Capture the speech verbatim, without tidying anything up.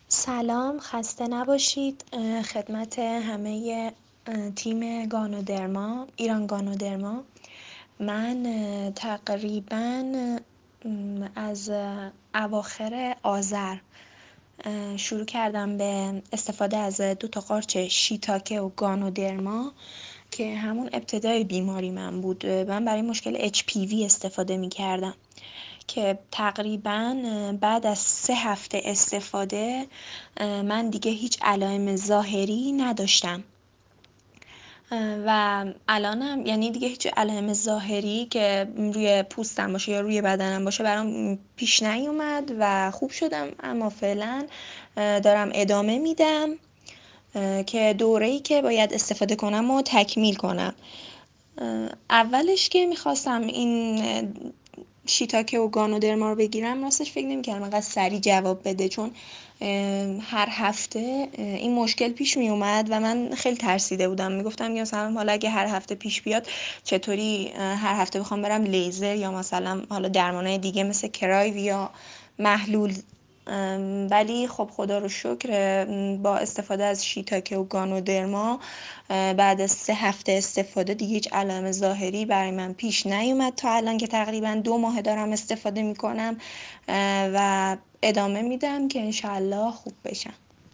سلام، خسته نباشید. اه، خدمت همه اه، تیم گانودرما، ایران گانودرما. من اه، تقریبا ام، از اه، اواخر آذر اه، شروع کردم به استفاده از دو تا قارچ شیتاکه و گانودرما که همون ابتدای بیماری من بود. من برای مشکل اچ پی وی استفاده می کردم که تقریبا بعد از سه هفته استفاده من دیگه هیچ علائم ظاهری نداشتم و الانم یعنی دیگه هیچ علائم ظاهری که روی پوستم باشه یا روی بدنم باشه برام پیش نیومد و خوب شدم. اما فعلا دارم ادامه میدم که دوره‌ای که باید استفاده کنم و تکمیل کنم. اولش که میخواستم این شیتاکه و گانودرما رو بگیرم راستش فکر نمی‌کردم انقدر سریع جواب بده، چون هر هفته این مشکل پیش می اومد و من خیلی ترسیده بودم. میگفتم که مثلا حالا اگه هر هفته پیش بیاد چطوری هر هفته بخوام برم لیزر یا مثلا حالا درمانای دیگه مثل کرایو یا محلول. ولی خب خدا رو شکر با استفاده از شیتاکه و گانودرما بعد از سه هفته استفاده دیگه هیچ علائم ظاهری برای من پیش نیومد تا الان که تقریبا دو ماه دارم استفاده میکنم و ادامه میدم که انشالله خوب بشم.